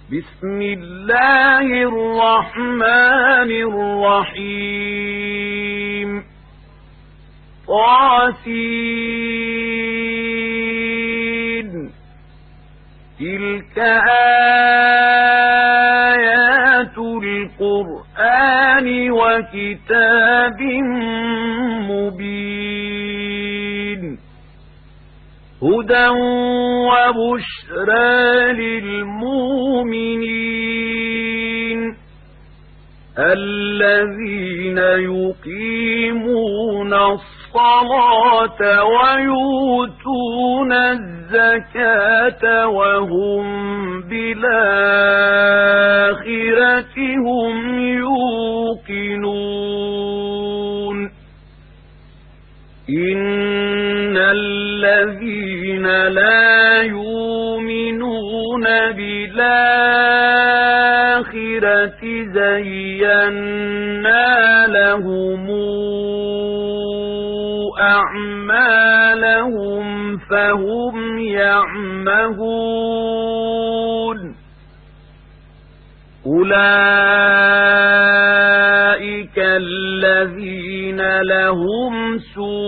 بسم الله الرحمن الرحيم طاسين تلك آيات القرآن وكتاب مبين هدى وبشرى للمؤمنين الذين يقيمون الصلاة ويؤتون الزكاة وهم بالآخرة هم يوقنون إن الذين لا يؤمنون بالآخرة زينا لهم أعمالهم فهم يعمهون أولئك الذين لهم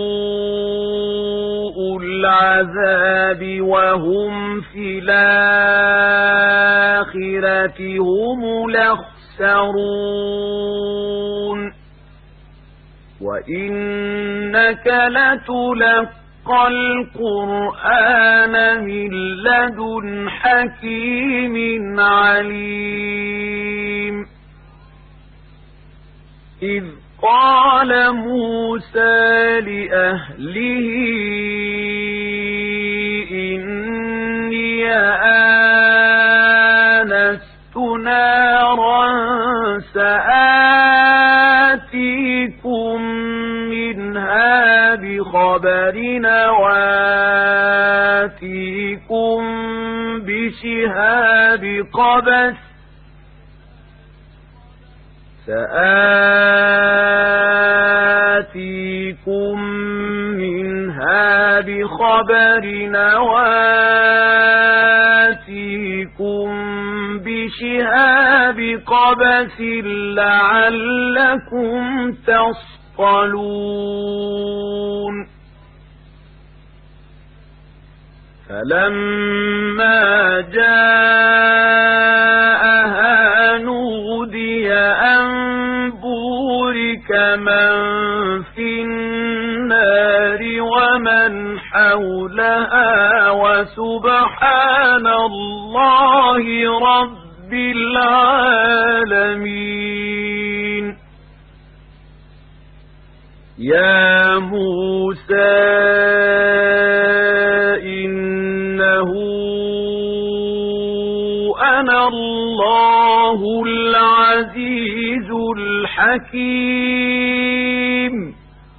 سوء العذاب وهم في الآخرة هم الأخسرون وإنك لتلقى القرآن من لدن حكيم عليم إذ قال موسى لأهله إني آنست نارا سآتيكم منها بخبر وآتيكم بشهاب قبس سآتيكم منها بخبر وآتيكم بشهاب قبس لعلكم تصطلون فلما جاءها نودي أن بورك من في النار ومن حولها وسبحان الله رب العالمين يا موسى إنه أنا الله العزيز الحكيم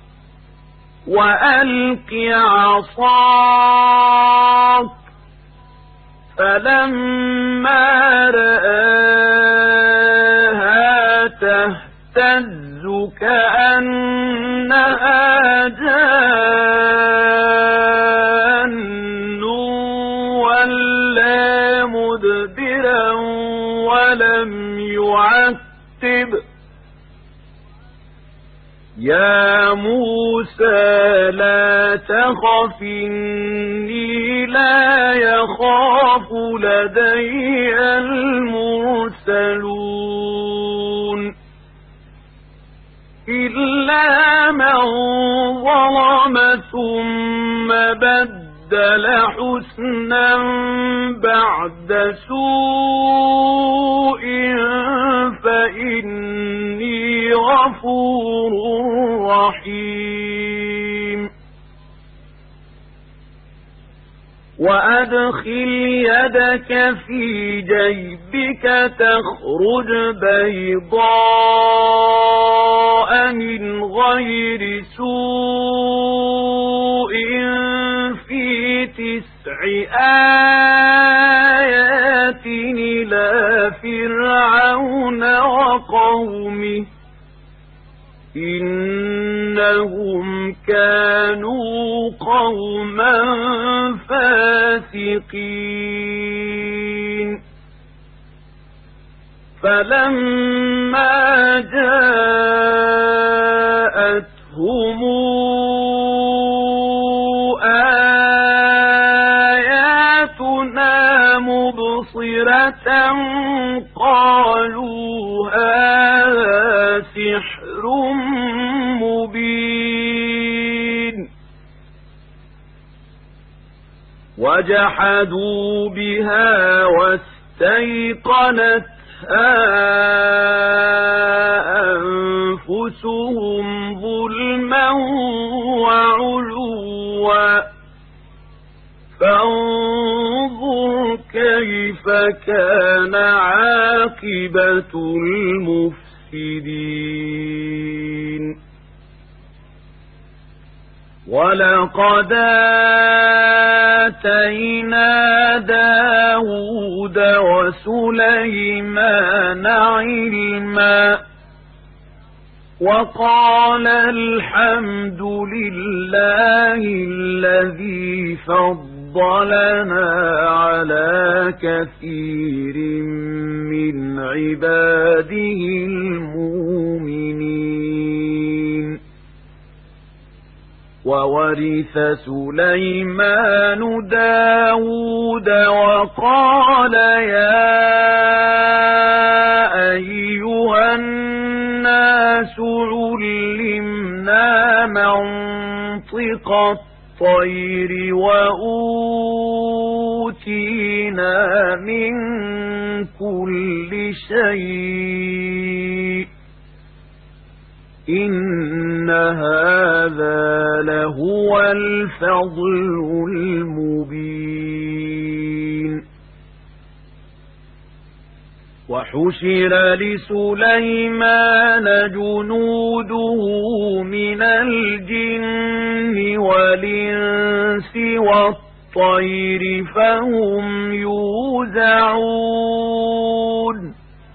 وألق عصاك فلما رآها تهتز كأنها جان ولا مدبرا ولم يعقب يا موسى لا تخف إني لا يخاف لدي المرسلون إلا من ظلم ثم بدل حسنا بعد سوء فإني غفور رحيم وأدخل يدك في جيبك تخرج بيضاء من غير سوء في 9 آيات إلى فرعون وقومه إنهم كانوا قوما فاسقين فلما جاءتهم آياتنا مبصرة قالوا هذا سحر مبين وجحدوا بها واستيقنتها أنفسهم ظلما وعلوا فانظر كيف كان عاقبة المفسدين ولقد آتينا داود وسليمان علما وقال الحمد لله الذي فضلنا على كثير من عباده المؤمنين وورث سليمان داود وقال يا أيها الناس علمنا منطق الطير وأوتينا من كل شيء إن هذا لهو الفضل المبين وحشر لسليمان جنوده من الجن والإنس والطير فهم يوزعون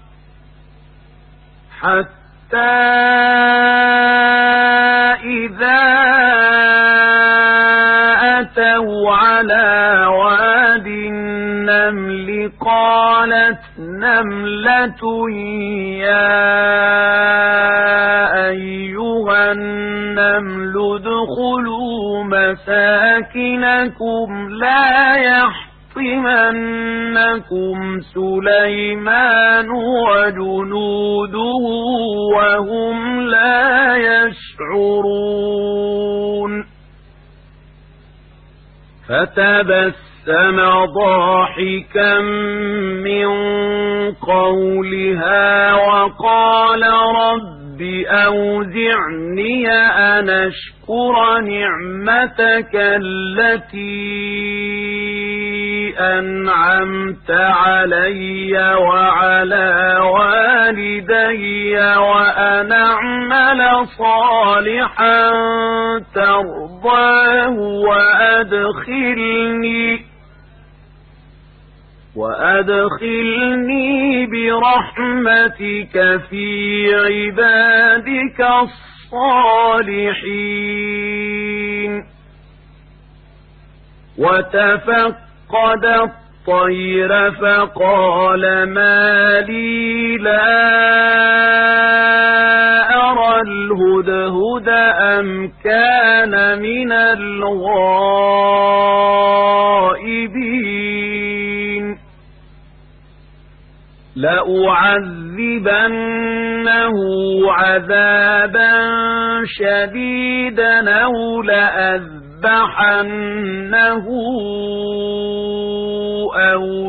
حتى إذا أتوا على واد النمل قالت نملة يا أيها النمل ادخلوا مساكنكم لا يحطمنكم سليمان وجنوده وهم لا يشعرون فتبسم ضاحكا من قولها وقال رب أوزعني أن أشكر نعمتك التي أنعمت علي وعلى والدي وأن أعمل صالحا ترضاه وأدخلني برحمتك في عبادك الصالحين وتفقد الطير فقال ما لي لا أرى الهدهد أم كان من الغائبين لأعذبنه عذابا شديدا أو لأذبحنه أو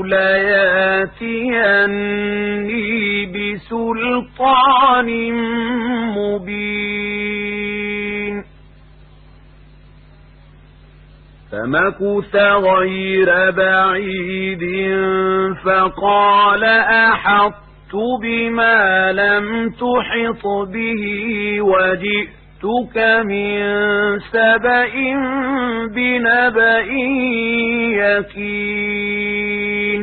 لياتيني بسلطان مبين فمكث غير بعيد فقال أحطت بما لم تحط به وجئتك من سبأ بنبأ يقين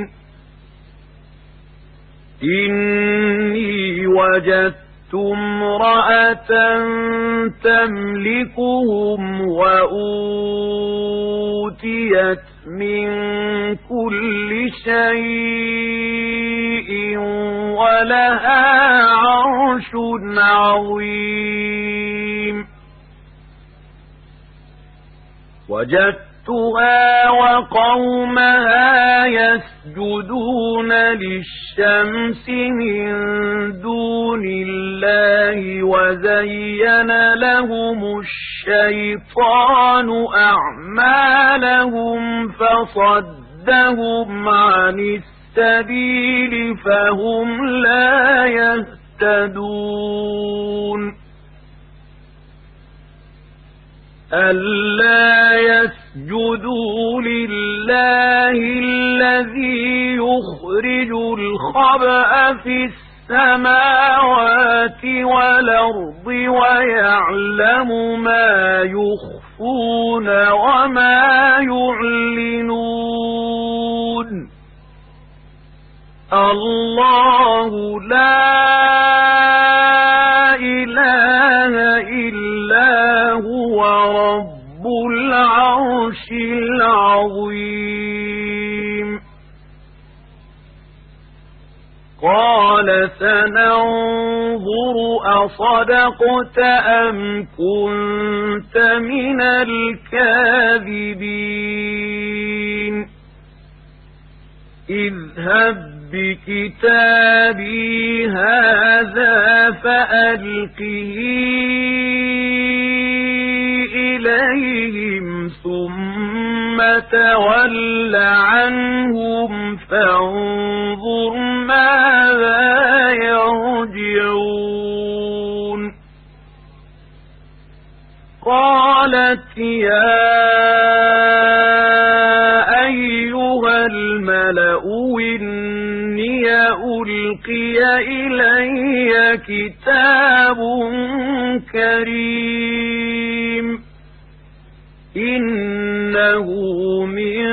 إني وجدت امرأة تملكهم وأوتيت من كل شيء ولها عرش عظيم وجدتها وقومها يسجدون للشمس من دون الله وزين لهم الشيطان أعمالهم فصدهم عن السبيل فهم لا يهتدون ألا يسجدوا لله الذي يخرج الخبأ في السماوات والأرض ويعلم ما يخفون وما يعلنون الله لا إله إلا هو رب العرش العظيم قال سننظر أصدقت أم كنت من الكاذبين اذهب بكتابي هذا فألقه إليهم ثم تول عنهم فانظر ماذا يرجعون قالت يا أيها الملأ إني ألقي إلي كتاب كريم إنه من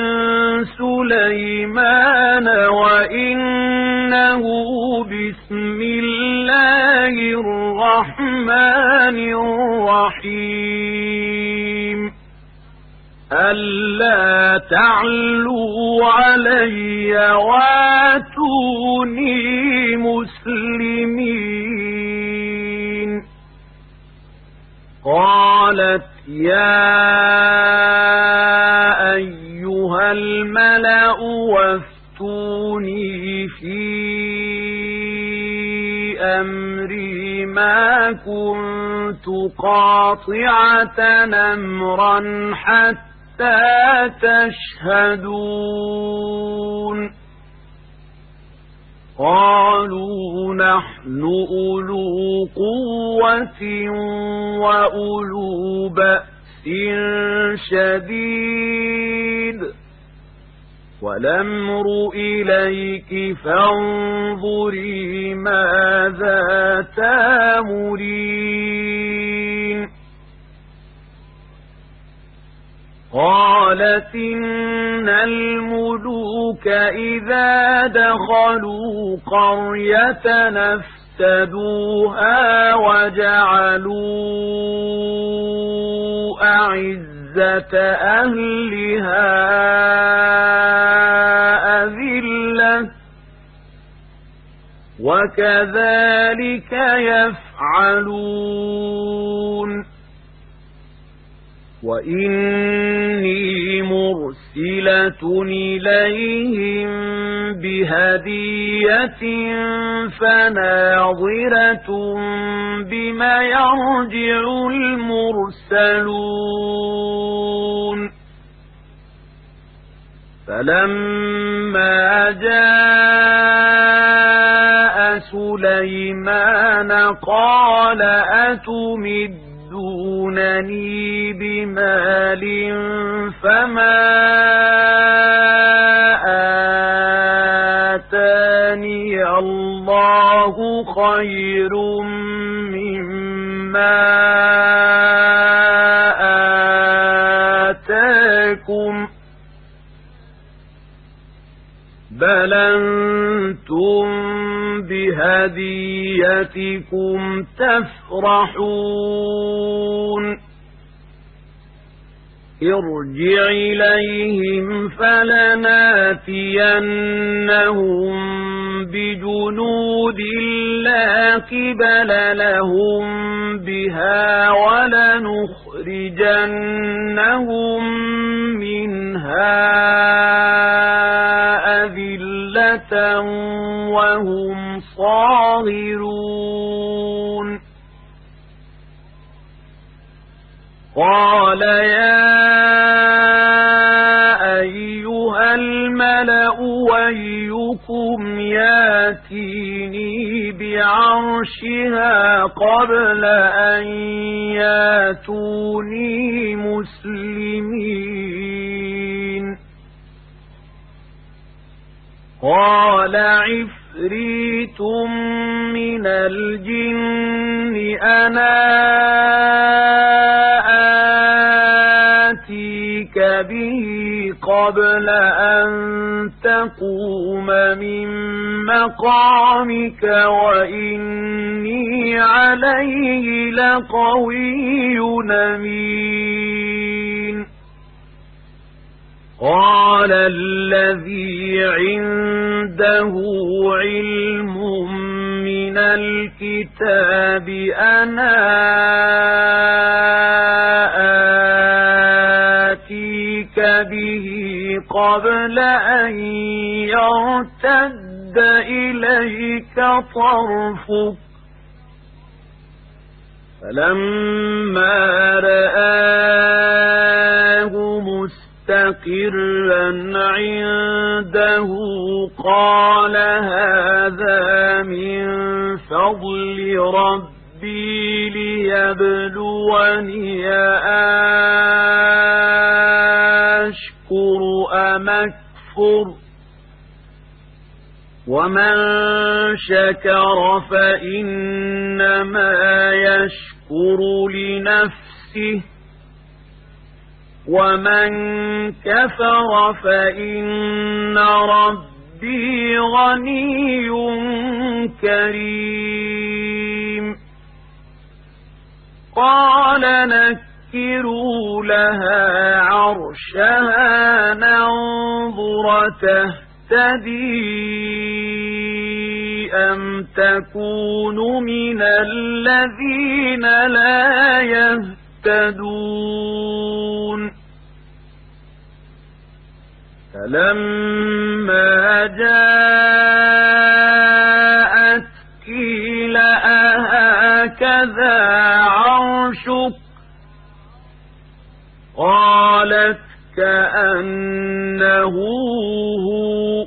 سليمان وإنه بسم الله الرحمن الرحيم ألا تعلوا علي واتوني مسلمين قالت يا أيها الملأ وافتوني في أمري ما كنت قاطعة أمرا حتى تشهدون قالوا نحن أولو قوة وأولو بأس شديد والأمر إليك فانظري ماذا تأمرين قالت إن الملوك إذا دخلوا قرية نفسدوها وجعلوا أعزة أهلها أذلة وكذلك يفعلون وإني مرسلة إليهم بهدية فناظرة بما يرجع المرسلون فلما جاء سليمان قال أتمدونني بمال فما آتاني الله خير مما آتاكم بل أنتم بهديتكم تفرحون ارجع إليهم فلناتينهم بجنود لا قبل لهم بها ولنخرجنهم منها أذلة وهم صاغرون قال يا أيها الملأ أيكم ياتيني بعرشها قبل أن ياتوني مسلمين قال عفريت من الجن أنا آتيك به قبل أن تقوم من مقامك وإني عليه لقوي أمين قال الذي عنده علم من الكتاب أنا آتيك به قبل أن يرتد إليك طرفك فلما رآه مستقرا عنده قال هذا من فضل ربي ليبلوني أشكر أم أكفر ومن شكر فإنما يشكر لنفسه ومن كفر فإن ربي غني كريم قال نكروا لها عرشها ننظر تهتدي أم تكون من الذين لا يهتدون فلما جاءت قيل أهكذا عرشك قالت كأنه هو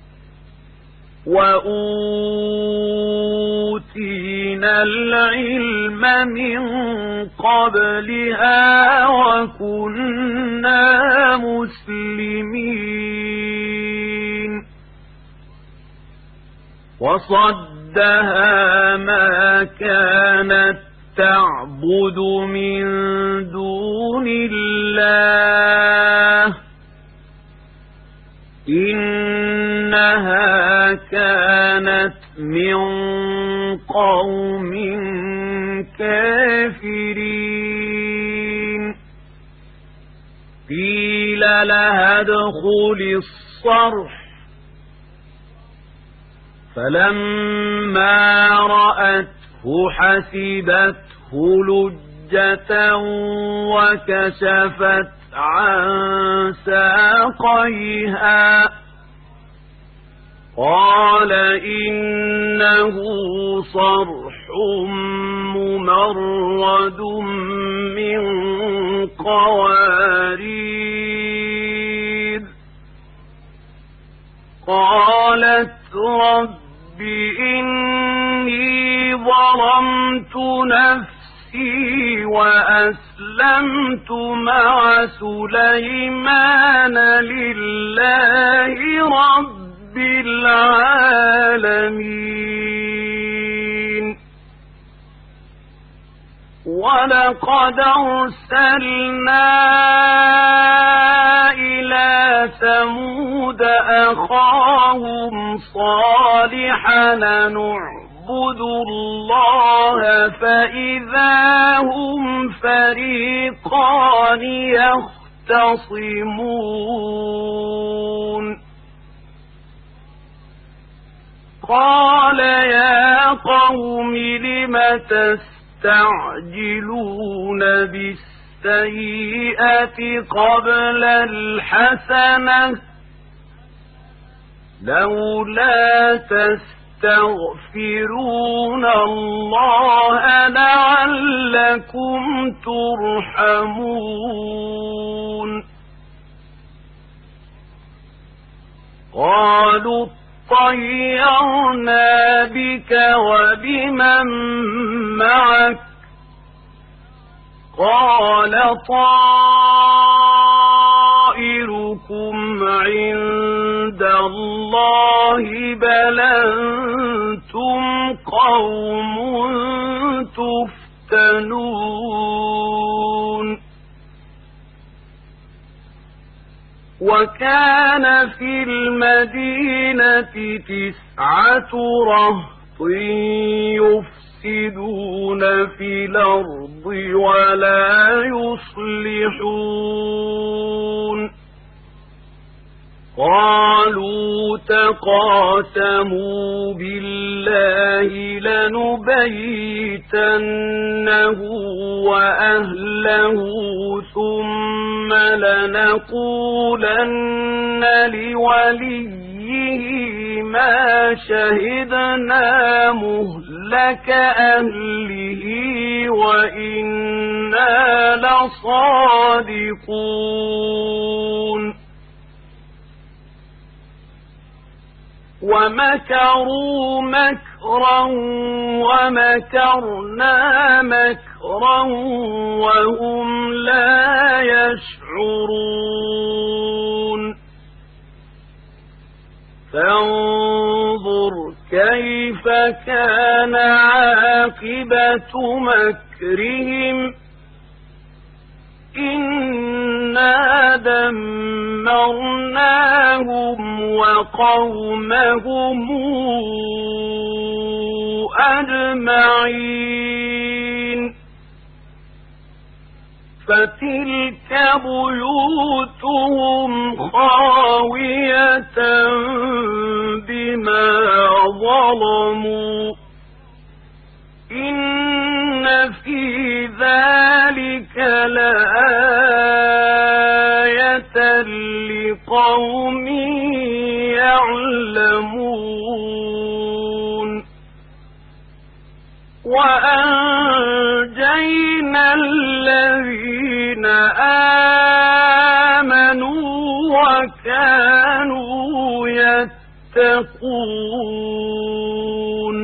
وأوتينا العلم من قبلها وكنا مسلمين وصدها ما كانت تعبد من دون الله إنها كانت من قوم كافرين قيل لها ادخل الصرح فلما رأته حسبته لجة وكشفت عن ساقيها قال إنه صرح ممرد من قوارير قالت رب إني ظلمت نفسي وأسلمت مع سليمان لله رب العالمين ولقد أرسلنا إلى ثمود أخاهم صالحا نعبد الله فإذا هم فريقان يختصمون قال يا قوم لم تستعجلون بالسيئة قبل الحسنة لولا تستغفرون الله لعلكم ترحمون قالوا طيرنا بك وبمن معك قال طائركم عند الله بل أنتم قوم تفتنون وكان في المدينة 9 رهط يفسدون في الأرض ولا يصلحون قالوا تقاسموا بالله لنبيتنه وأهله ثم لنقولن لوليه ما شهدنا مهلك أهله وإنا لصادقون ومكروا مكرا ومكرنا مكرا وهم لا يشعرون فانظر كيف كان عاقبة مكرهم إنا دمرناهم وقومهم أجمعين فتلك بيوتهم خاوية بما ظلموا إن في ذلك لآية لقوم يعلمون وأنجينا الذين آمنوا وكانوا يتقون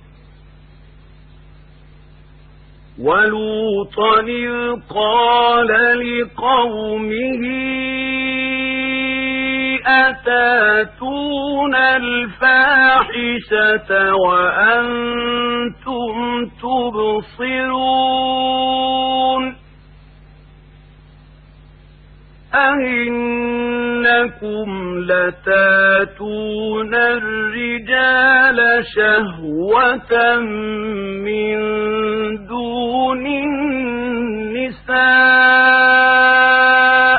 ولوطا إذ قال لقومه أتاتون الفاحشة وأنتم تبصرون أئنكم لتاتون الرجال شهوة من دون النساء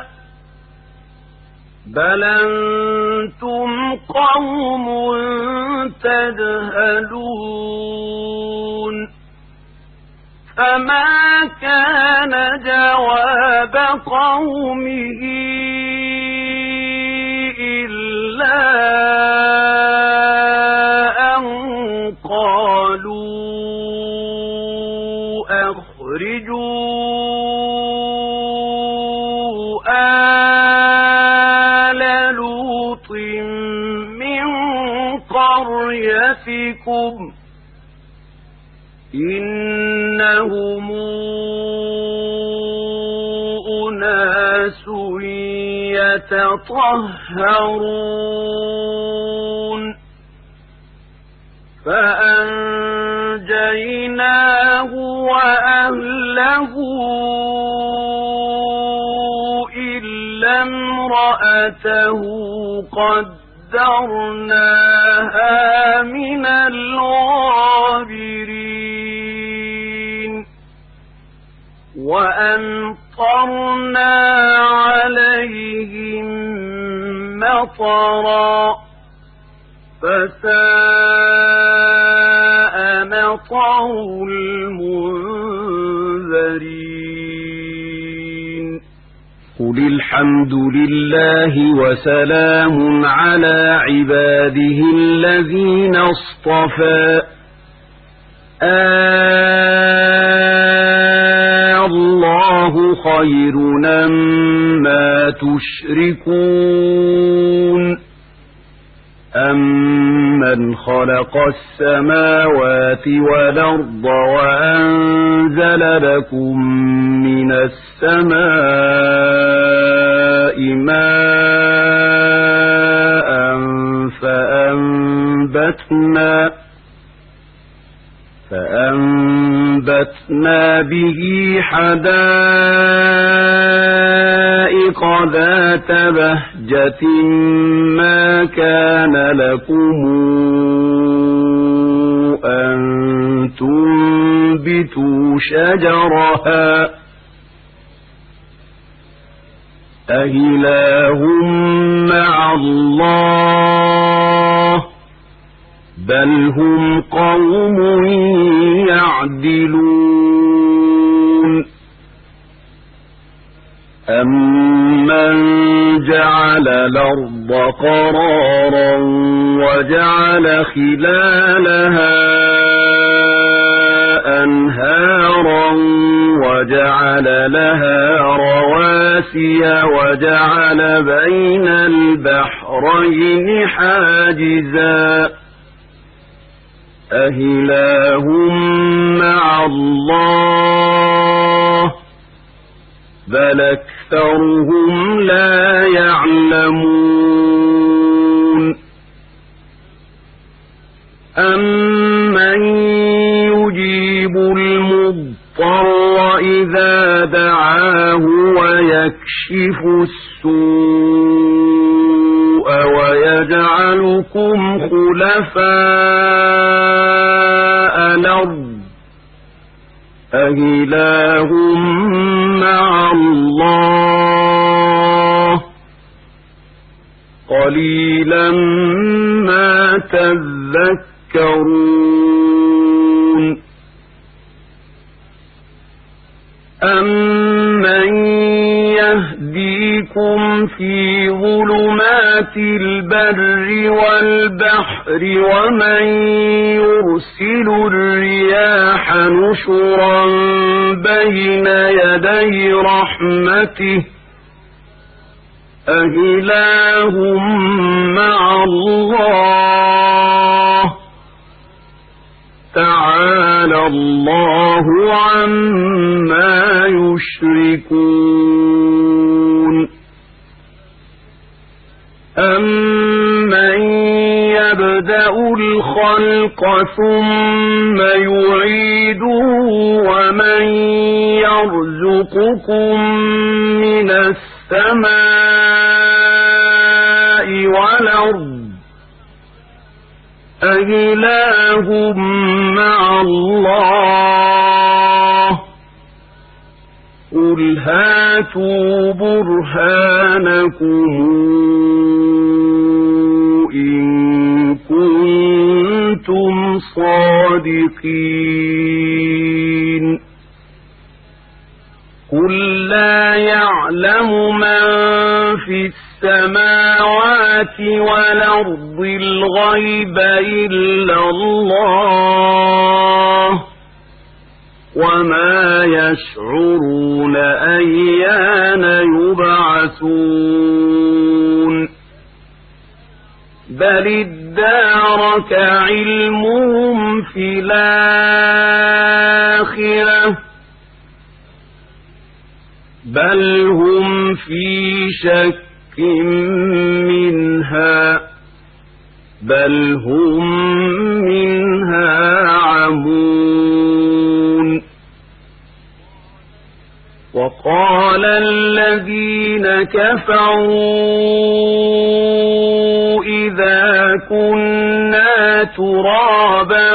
بل أنتم قوم تجهلون فما كان جواب قومه إلا أن قالوا أخرجوا آل لوط من قريتكم إنهم أناس يتطهرون فأنجيناه وأهله إلا امرأته قدرناها من الغابرين وأمطرنا عليهم مطرا فساء مطر المنذرين قل الحمد لله وسلام على عباده الذين اصطفى الله خير أما تشركون أمن خلق السماوات والأرض وأنزل لكم من السماء ماء فأنبتنا به حدائق ذات بهجة ما كان لكم أن تنبتوا شجرها أإله مع الله بل هم قوم يعدلون أمن جعل الأرض قرارا وجعل خلالها أنهارا وجعل لها رواسي وجعل بين البحرين حاجزا أإله مع الله بل أكثرهم لا يعلمون أمن يجيب المضطر إذا دعاه ويكشف السوء ويجعلكم خلفاء الأرض أإله مع الله قليلا ما تذكرون أمن يهديكم في ظلمات البر والبحر ومن يرسل الرياح نشرا بين يدي رحمته أإله مع الله تعالى الله عما يشركون أمن يبدأ الخلق ثم يعيده ومن يرزقكم من السماء والأرض أإله مع الله قل هاتوا برهانكم إن كنتم صادقين قل لا يعلم من في السماوات والأرض الغيب إلا الله وما يشعرون أيان يبعثون بل ادارك علمهم في الآخرة بل هم في شك منها بل هم منها عمون وقال الذين كفروا إذا كنا ترابا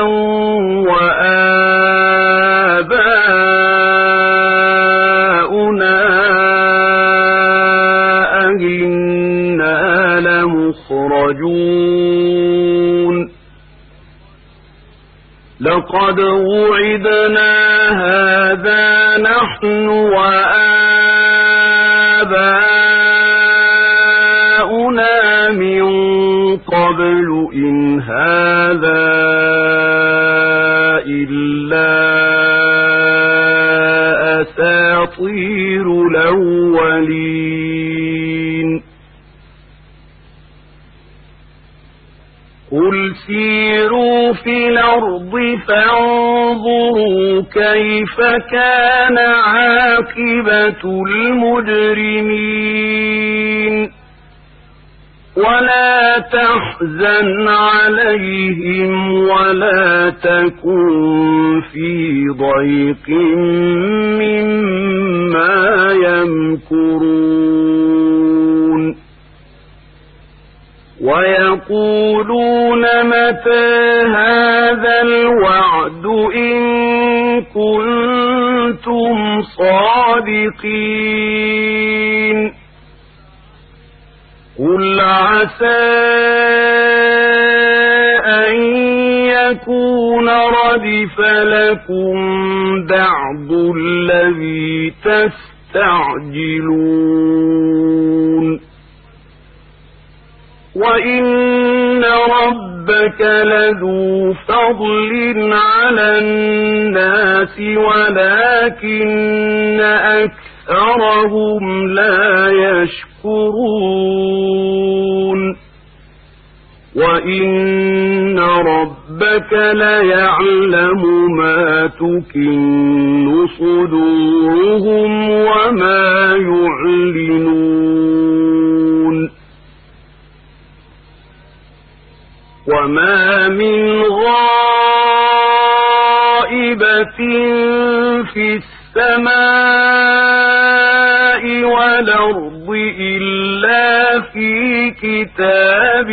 وآباؤنا أئنا لمشركون لقد وعدنا هذا نحن وآباؤنا من قبل إن هذا إلا أساطير الأولين قل سيروا في الأرض فانظروا كيف كان عاقبة المجرمين ولا تحزن عليهم ولا تكن في ضيق مما يمكرون ويقولون متى هذا الوعد إن كنتم صادقين قل عسى أن يكون ردف لكم بعض الذي تستعجلون وإن ربك لذو فضل على الناس ولكن أكثرهم لا يشكرون وإن ربك ليعلم ما تكن صدورهم وما يعلنون وما من غائبة في السماء والأرض إلا في كتاب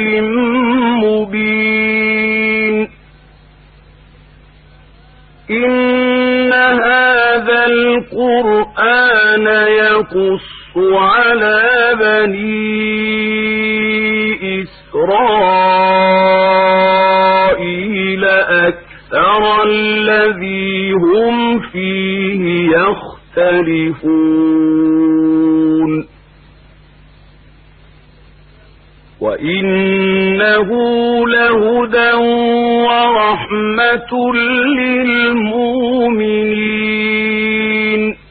مبين إن هذا القرآن يقص على بني إسرائيل أكثر الذي هم فيه يختلفون وإنه لهدى ورحمة للمؤمنين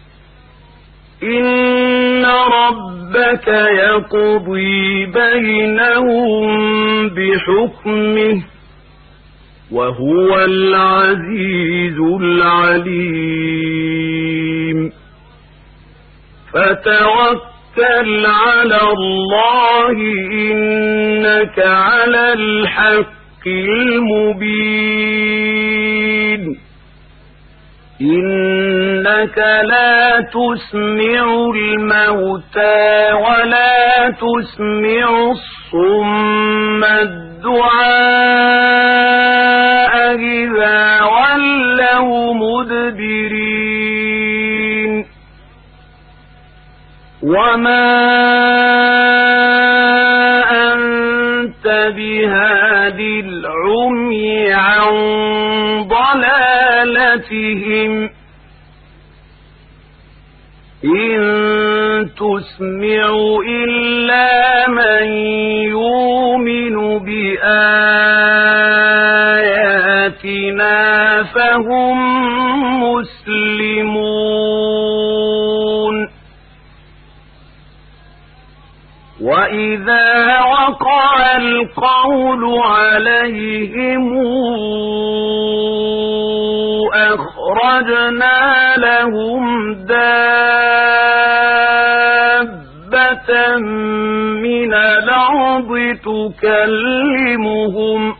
إن ربك يقضي بينهم بحكمه وهو العزيز العليم فتوكل على الله إنك على الحق المبين إنك لا تسمع الموتى ولا تسمع الصم الدعاء إذا ولوا مدبرين وما أنت بهادي العمي عن ضلالتهم إن تسمع إلا من يؤمن بآياتنا فهم مسلمون وإذا وقع القول عليهم أخرجنا لهم دابة من الأرض تكلمهم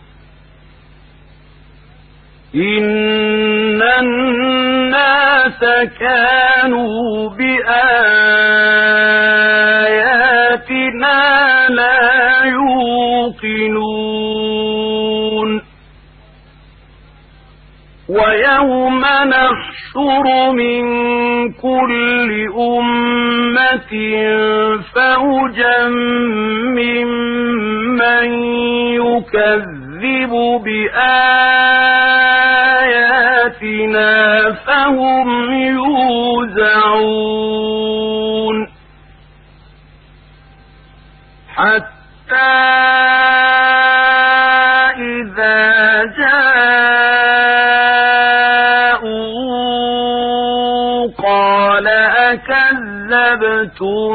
إن الناس كانوا بآياتنا لا يوقنون ويوم نحشر من كل أمة فوجا ممن يكذب بآياتنا فهم يوزعون حتى إذا جاءوا قال أكذبتم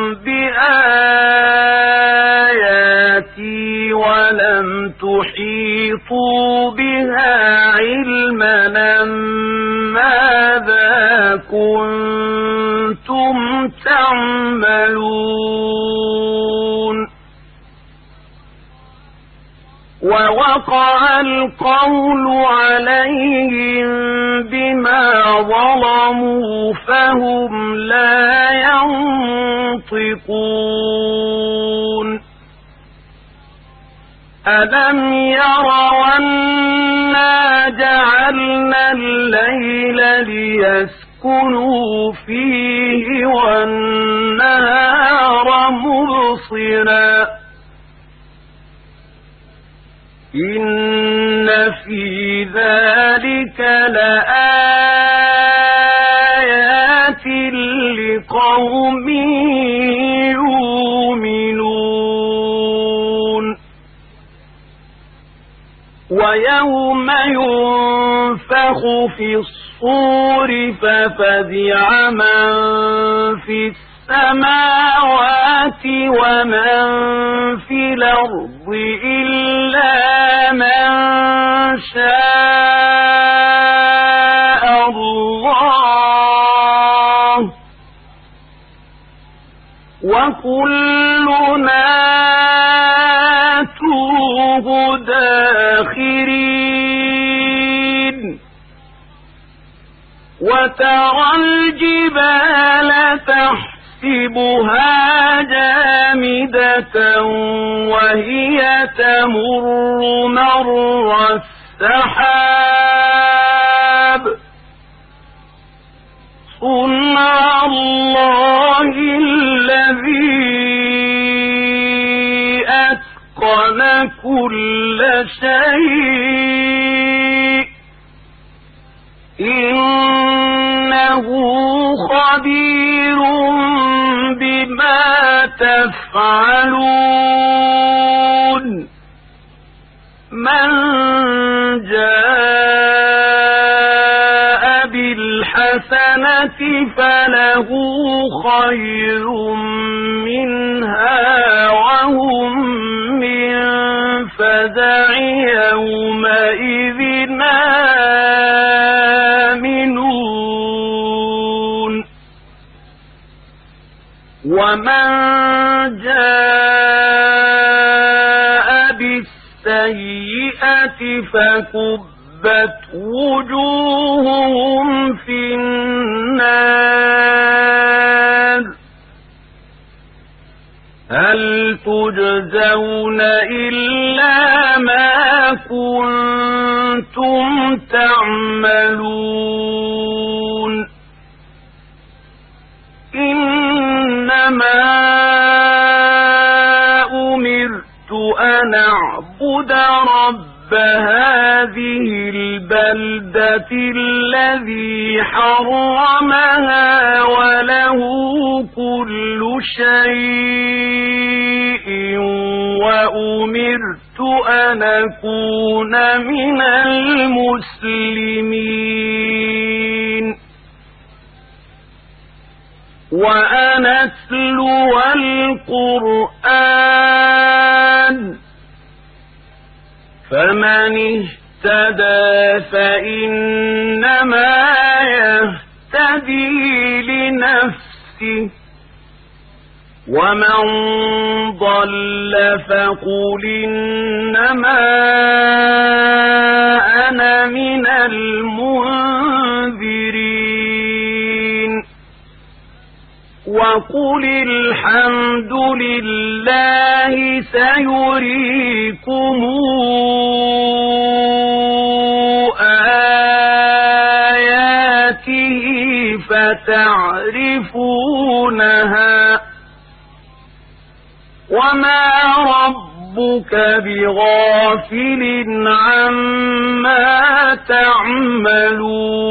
بآياتي ولم تحيطوا بها علما ماذا كنتم تعملون ووقع القول عليهم بما ظلموا فهم لا ينطقون ألم يروا أنا جعلنا الليل ليسكنوا فيه والنهار مبصرا إن في ذلك لآيات لقوم يؤمنون ويوم ينفخ في الصور ففزع من في السماوات ومن في الأرض إلا من شاء الله وكلنا آتوه داخرين وترى الجبال تحسبها جامدة وهي تمر مر السحاب صنع الله الذي أتقن كل شيء إنه خبير بما تفعلون من جاء بالحسنة فله خير منها وهم من فزع يومئذ آمنون ومن جاء بالسيئة فكبت وجوههم في النار هل تجزون إلا ما كنتم تعملون إنما أمرت أن أعبد رب هذه البلدة الذي حرمها وله كل شيء وأمرت أن أكون من المسلمين وأن أتلو القرآن فمن اهتدى فإنما يهتدي لنفسه ومن ضل فقل إنما أنا من المنذرين وقل الحمد لله سيريكم آياته فتعرفونها وما ربك بغافل عما تعملون